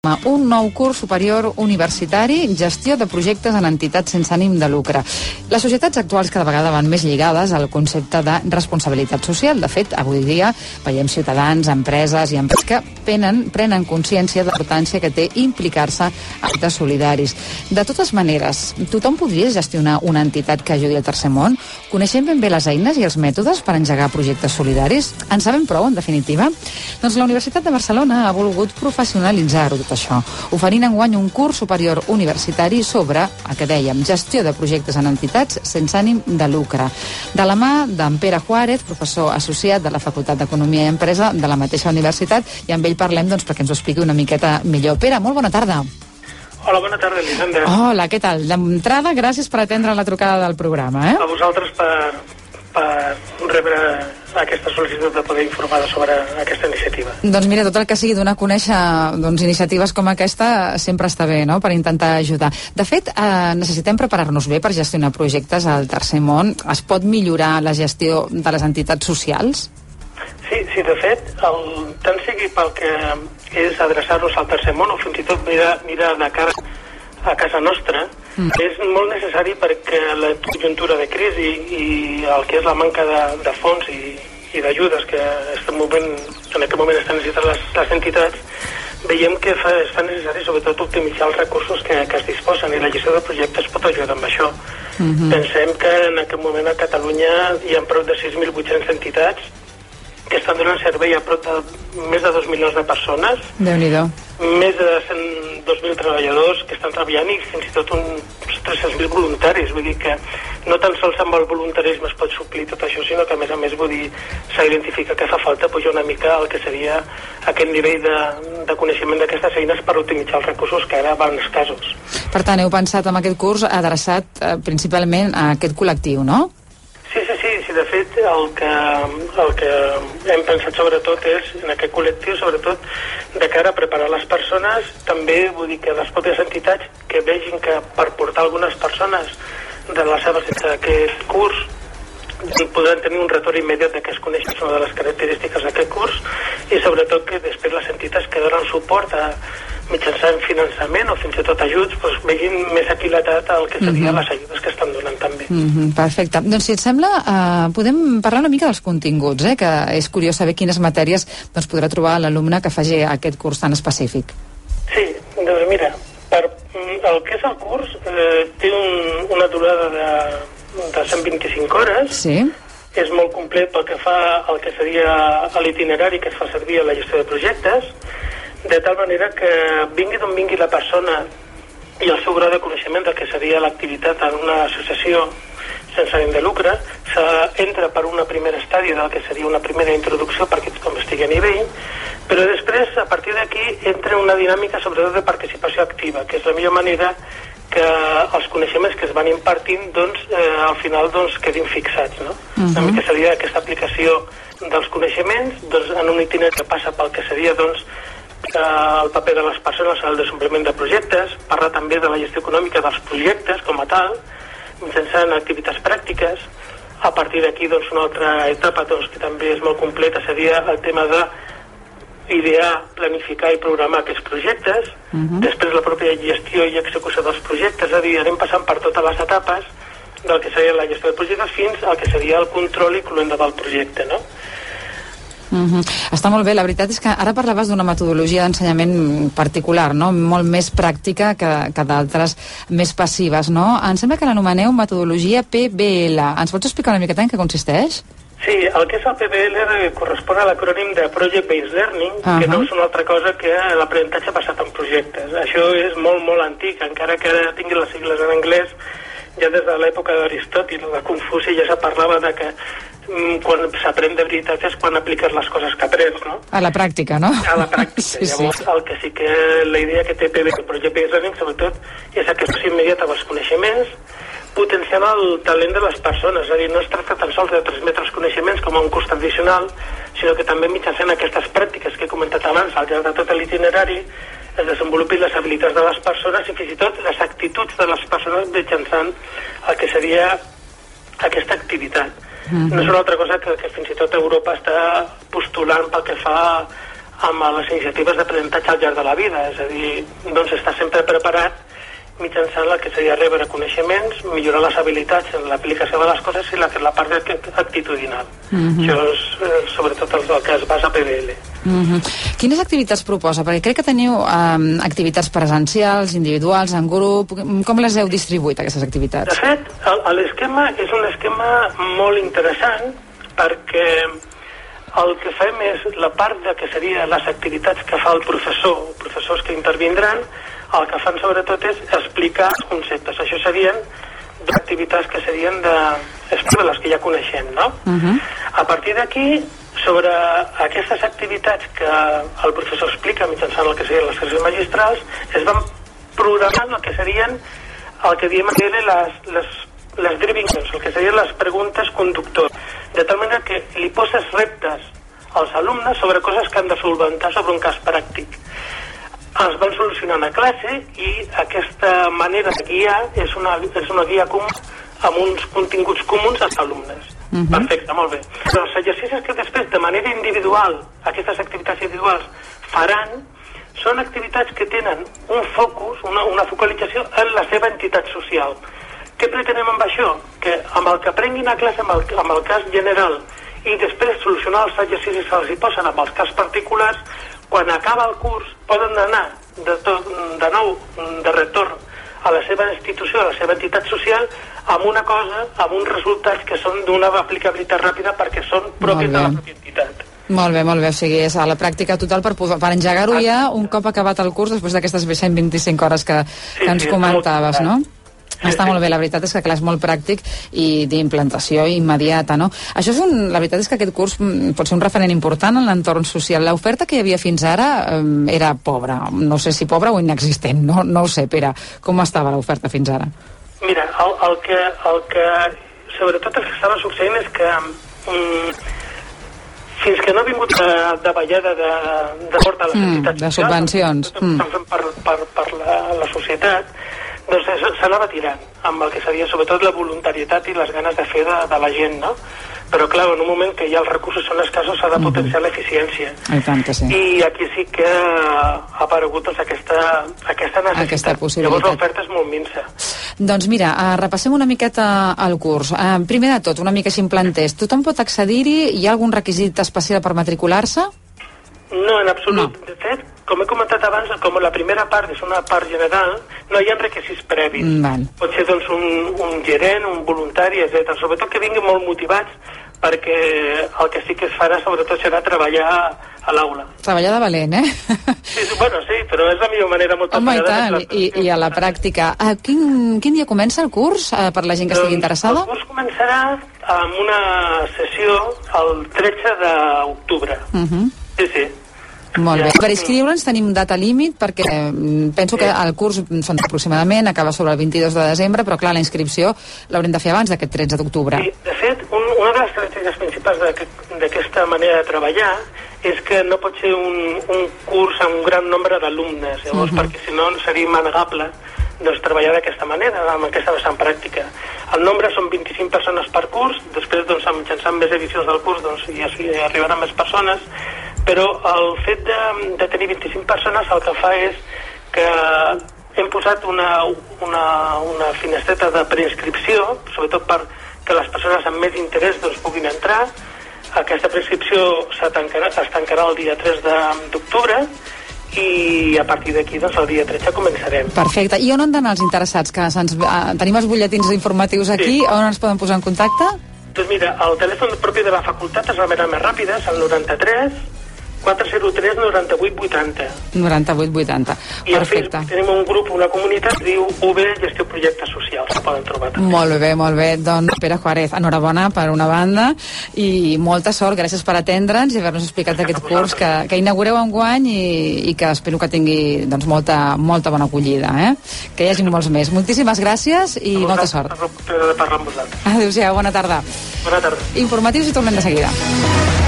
un nou curs superior universitari, gestió de projectes en entitats sense ànim de lucre. Les societats actuals cada vegada van més lligades al concepte de responsabilitat social. De fet, avui dia veiem ciutadans, empreses i empreses que prenen consciència de la importància que té implicar-se en actes solidaris. De totes maneres, tothom podria gestionar una entitat que ajudi al tercer món? Coneixem ben bé les eines i els mètodes per engegar projectes solidaris? En sabem prou, en definitiva? Doncs la Universitat de Barcelona ha volgut professionalitzar-ho tot això, oferint enguany un curs superior universitari sobre, el que dèiem, gestió de projectes en entitats sense ànim de lucre. De la mà d'en Pere Juárez, professor associat de la Facultat d'Economia i Empresa de la mateixa universitat, i amb ell parlem perquè ens ho expliqui una miqueta millor. Pere, molt bona tarda. Hola, bona tarda, Elisenda. Hola, què tal? D'entrada, gràcies per atendre la trucada del programa. A vosaltres per rebre aquesta sol·licitud de poder informar sobre aquesta iniciativa. Doncs mira, tot el que sigui donar a conèixer iniciatives com aquesta sempre està bé, no?, per intentar ajudar. De fet, necessitem preparar-nos bé per gestionar projectes al tercer món. Es pot millorar la gestió de les entitats socials? Sí, de fet, tant sigui pel que és adreçar-nos al tercer món o fins i tot mirar de cara a casa nostra, és molt necessari perquè la conjuntura de crisi i el que és la manca de fons i d'ajudes que en aquest moment estan necessitant les entitats, veiem que es fa necessari sobretot optimitzar els recursos que es disposen, i la gestió de projectes pot ajudar amb això. Pensem que en aquest moment a Catalunya hi ha prop de 6.800 entitats que estan donant servei a prop de més de 2 milions de persones. Déu-n'hi-do. Més de 2.000 treballadors que estan treballant i fins i tot uns 300.000 voluntaris. Vull dir que no tan sols amb el voluntarisme es pot suplir tot això, sinó que a més, vull dir, s'ha identificat que fa falta pujar una mica el que seria aquest nivell de coneixement d'aquestes eines per optimitzar els recursos que ara van escassos. Per tant, heu pensat en aquest curs adreçat principalment a aquest col·lectiu, no? Sí, de fet, el que hem pensat sobretot és en aquest col·lectiu, sobretot de cara a preparar les persones, també vull dir que les pròpies entitats que vegin que per portar algunes persones de les seves d'aquest curs podran tenir un retorn immediat de que es coneixen una de les característiques d'aquest curs, i sobretot que després les entitats que donen suport mitjançant finançament o fins i tot ajuts, vegin més aquilatat el que serien les ajudes que estan donant també. Perfecte. Doncs si et sembla, podem parlar una mica dels continguts, que és curiós saber quines matèries podrà trobar l'alumne que faci aquest curs tan específic. Sí, doncs mira, el que és el curs té una durada de 125 hores. Sí. És molt complet pel que fa al que seria l'itinerari que es fa servir a la gestió de projectes, de tal manera que vingui d'on vingui la persona i el seu grau de coneixement del que seria l'activitat en una associació sense ànim de lucre, entra per una primera estadi del que seria una primera introducció perquè tothom estigui a nivell, però després, a partir d'aquí, entra una dinàmica sobretot de participació activa, que és la millor manera que els coneixements que es van impartint al final quedin fixats, no? Una mica seria aquesta aplicació dels coneixements en un itinerari que passa pel que seria el paper de les persones al desenvolupament de projectes, parlar també de la gestió econòmica dels projectes com a tal, mitjançant activitats pràctiques. A partir d'aquí una altra etapa que també és molt completa seria el tema de idear, planificar i programar aquests projectes, després la pròpia gestió i execució dels projectes, és a dir, anem passant per totes les etapes del que seria la gestió de projectes fins al que seria el control i cloenda del projecte, no? Està molt bé, la veritat és que ara parlaves d'una metodologia d'ensenyament particular, no? Molt més pràctica que d'altres més passives, no? Em sembla que l'anomeneu metodologia PBL. Ens pots explicar una miqueta en què consisteix? Sí, el que és el PBL correspon a l'acrònim de Project Based Learning, que no és una altra cosa que l'aprenentatge basat en projectes. Això és molt, molt antic, encara que ara tingui les sigles en anglès, ja des de l'època d'Aristòtil o de Confuci ja se parlava de que quan s'aprèn de veritat és quan apliques les coses que aprens, no? A la pràctica, no? A la pràctica. Llavors, el que sí que la idea que té PBL, el Project Based Learning, sobretot, és aquesta immediata dels coneixements, potenciant el talent de les persones. És a dir, no es tracta tan sols de transmetre els coneixements com a un curs tradicional, sinó que també mitjançant aquestes pràctiques que he comentat abans, al llarg de tot l'itinerari, es desenvolupin les habilitats de les persones i fins i tot les actituds de les persones mitjançant el que seria aquesta activitat. No és una altra cosa que fins i tot Europa està postulant pel que fa amb les iniciatives d'aprenentatge al llarg de la vida, és a dir, doncs estar sempre preparat mitjançant el que seria rebre coneixements, millorar les habilitats en l'aplicació de les coses i la part actitudinal. Això és sobretot el que es basa a PBL. Quines activitats proposa? Perquè crec que teniu activitats presencials, individuals, en grup. Com les heu distribuït, aquestes activitats? De fet, l'esquema és un esquema molt interessant perquè el que fem és la part de que serien les activitats que fa el professor, professors que intervindran, el que fan sobretot és explicar els conceptes. Això serien activitats que serien de les que ja coneixem, no? A partir d'aquí, sobre aquestes activitats que el professor explica mitjançant el que serien les classes magistrals, es van programant el que serien el que diem les driving questions, el que serien les preguntes conductors, de tal manera que li poses reptes als alumnes sobre coses que han de solventar sobre un cas pràctic. Els van solucionant a classe i aquesta manera de guiar és una guia comú amb uns continguts comuns als alumnes. Perfecte, molt bé. Però els exercicis que després, de manera individual, aquestes activitats individuals faran, són activitats que tenen un focus, una focalització en la seva entitat social. Què pretenem amb això? Que amb el que aprenguin a classe, amb el cas general, i després solucionar els exercicis que els hi posen amb els cas particulars, quan acaba el curs poden anar de nou de retorn a la seva institució, a la seva entitat social, amb una cosa, amb uns resultats que són d'una aplicabilitat ràpida perquè són propis de la pròpia entitat. Molt bé, o sigui, és a la pràctica total per engegar-ho ja un cop acabat el curs després d'aquestes 125 hores que ens comentaves, no? Està molt bé, la veritat és que clar, és molt pràctic i d'implantació immediata, no? Això és la veritat és que aquest curs pot ser un referent important en l'entorn social. L'oferta que hi havia fins ara era pobra, no sé si pobra o inexistent, no ho sé, Pere, com estava l'oferta fins ara? Mira, el que sobretot el que estava succeint és que fins que no ha vingut de ballada de porta a les entitats de subvencions per la societat, doncs s'anava tirant amb el que seria sobretot la voluntarietat i les ganes de fer de la gent, no? Però clar, en un moment que ja els recursos són escassos s'ha de potenciar l'eficiència. I tant que sí. I aquí sí que ha aparegut doncs, aquesta necessitat. Aquesta possibilitat. Llavors l'oferta és molt minsa. Doncs mira, repassem una miqueta el curs. Primer de tot, una mica així en planters. Tothom pot accedir-hi? Hi ha algun requisit especial per matricular-se? No, en absolut. No. De fet, com he comentat abans, com la primera part és una part general, no hi ha requisits previs. Pot ser doncs, un gerent, un voluntari, etc. Sobretot que vinguin molt motivats, perquè el que sí que es farà sobretot serà treballar a l'aula. Treballar de valent, Sí, bueno, sí, però és la millor manera moltes vegades. I a la pràctica. Quin dia comença el curs, per la gent que estigui interessada? El curs començarà amb una sessió el 13 d'octubre. Sí. Molt bé. Per inscriure'ns tenim data límit perquè penso que el curs són aproximadament, acaba sobre el 22 de desembre, però clar, la inscripció l'haurem de fer abans d'aquest 13 d'octubre. Sí, de fet, una de les característiques principals d'aquesta manera de treballar és que no pot ser un curs amb un gran nombre d'alumnes, llavors, perquè si no seria manegable doncs, treballar d'aquesta manera, amb aquesta vessant pràctica. El nombre són 25 persones per curs, després doncs, mitjançant més edicions del curs doncs, ja arribaran més persones, però el fet de tenir 25 persones el que fa és que hem posat una finestreta de preinscripció, sobretot perquè les persones amb més interès doncs, puguin entrar. Aquesta preinscripció es tancarà el dia 3 d'octubre i a partir d'aquí, doncs, el dia 13 començarem. Perfecte. I on han d'anar els interessats? Que tenim els butlletins informatius aquí, on ens poden posar en contacte? Doncs mira, el telèfon propi de la facultat és la manera més ràpida, és el 93 403 98 80. 98 80. I a Facebook tenim un grup, una comunitat que diu UB Gestió Projectes Socials, que poden trobar també. Molt bé. Doncs Pere Juárez, enhorabona per una banda i molta sort, gràcies per atendre'ns i haver-nos explicat aquest curs que inaugureu enguany i que espero que tingui doncs, molta bona acollida, que hi hagi molts més. Moltíssimes gràcies i molta sort. Per parlar amb vosaltres. Adéu-siau, bona tarda. Bona tarda. Informatius i tornem de seguida.